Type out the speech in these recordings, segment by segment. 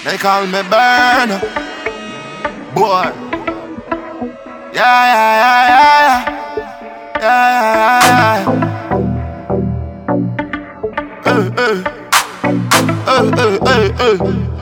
They call me Burner. Boy. Yeah, yeah, yeah, yeah, yeah. Yeah, yeah, yeah.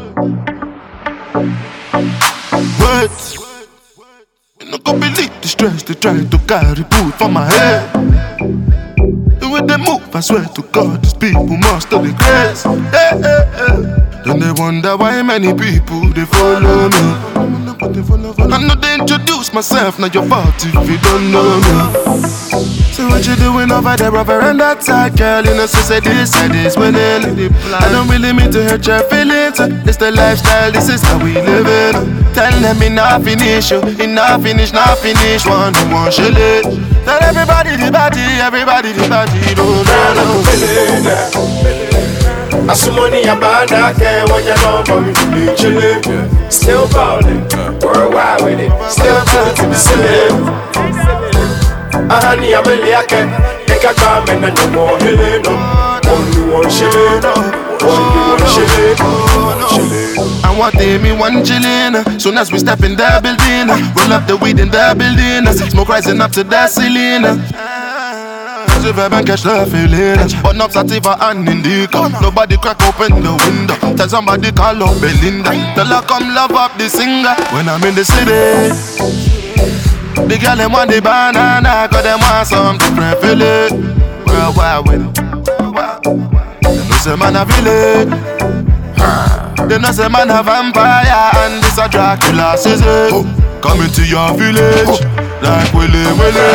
Words. You no go believe the stress they try to carry put for my head. The way they move, I swear to God, these people must have the grace. Hey, hey, hey. Then they wonder why many people they follow me. I know they introduce myself, now your fault if you don't know me. So what you doing over there, over and that side, girl? You know, so say this, winning. I don't really mean to hurt your feelings. It's the lifestyle, this is how we live it. Tell them enough finish, enough finish, not finish. One shit. Tell everybody the body, don't know. I some money about that care when you know but we be chillin'. Still ballin', worldwide with it. Still good to be silly. Honey, I'm a liake. Make a comment and no more healing. Only one shillin', only one shillin'. And what day me one chillin'. Soon as we step in the building, roll up the weed in the building, smoke rising up to the ceiling. If I can catch the feeling, but not sativa and indica. Nobody crack open the window. Tell somebody call up Belinda. Tell her come love up the singer. When I'm in the city, the girl them want the banana, cause them want some different feeling. Worldwide with it. They know say man a villain. They know say man a vampire, and this a Dracula season. Coming to your village, like Willie.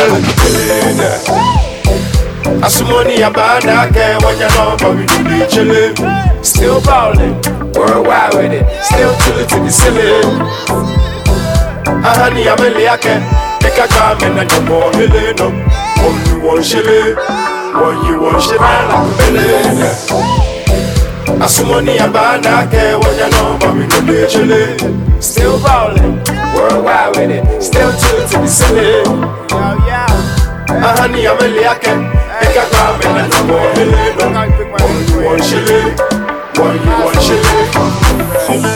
I some money about that care when you know but we do be chillin'. Still ballin', worldwide with it. Still chillin' to the ceiling. Honey, I'm a liake. Make a comment and no more healing. Only one shillin', one shillin' like a billionaire. I some money about that care when you know but we do be chillin'. Still ballin', worldwide with it. Still chillin' to the ceiling. Honey, I'm a liake. Make a comment and no more healing. Only one shillin', one shillin'.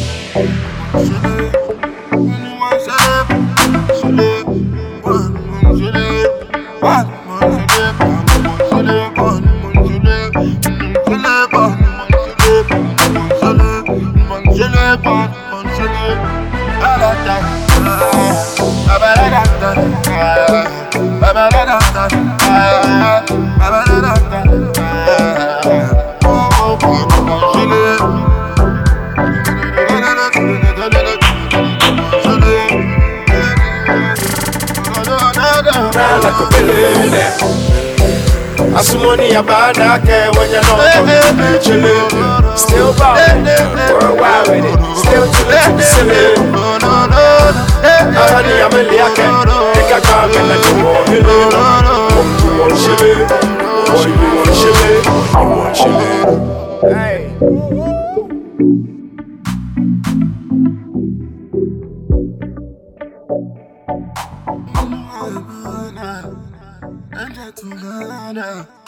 Like a billionaire. I some money about that care when you know but we be chillin'. Still ballin', worldwide with it. Still chillin' to the ceiling. Honey, I'm a liake. Make a comment and no more healing. Only one shillin', one shillin'. Hey. I'm